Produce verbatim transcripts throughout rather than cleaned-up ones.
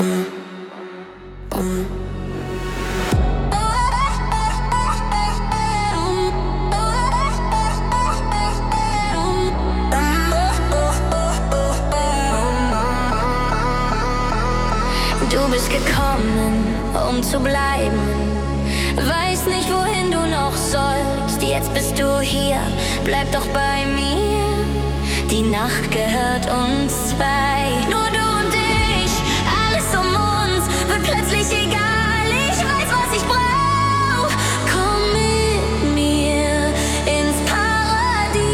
Du bist gekommen, um zu bleiben. Weiß nicht, wohin du noch sollst. Jetzt bist du hier, bleib doch bei mir. Die Nacht gehört uns zwei. Nur du und ich, alles um uns wird plötzlich egal. Ich weiß, was ich brauch. Komm mit mir ins Paradies.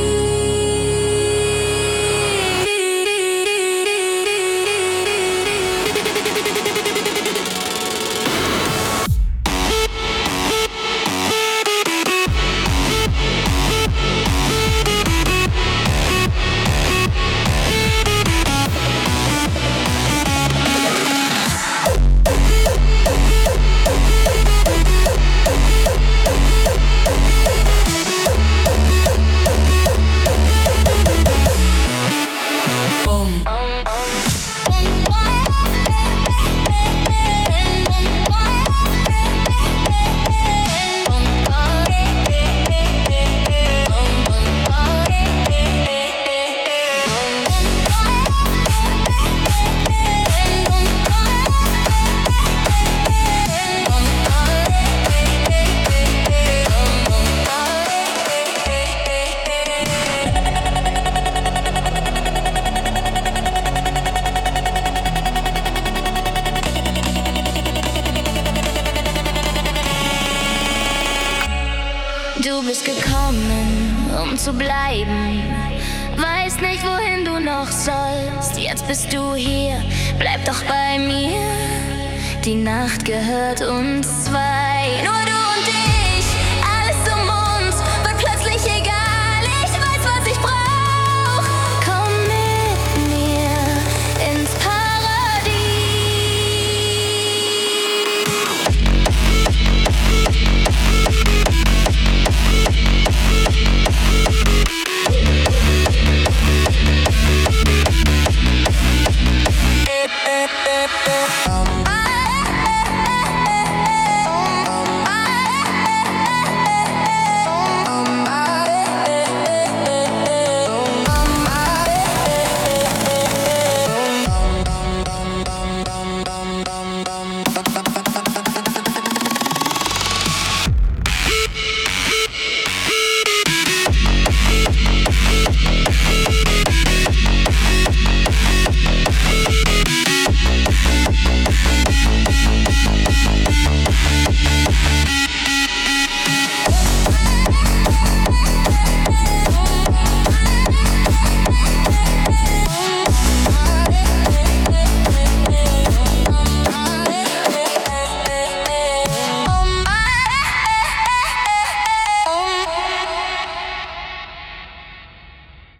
Du bist gekommen, um zu bleiben. Weiß nicht, wohin du noch sollst. Jetzt bist du hier, bleib doch bei mir. Die Nacht gehört uns zwei. Nur du und ich, alles um uns wird plötzlich egal. Ich weiß, was ich brauch. Komm mit mir ins Paradies. Uh, uh, uh, uh.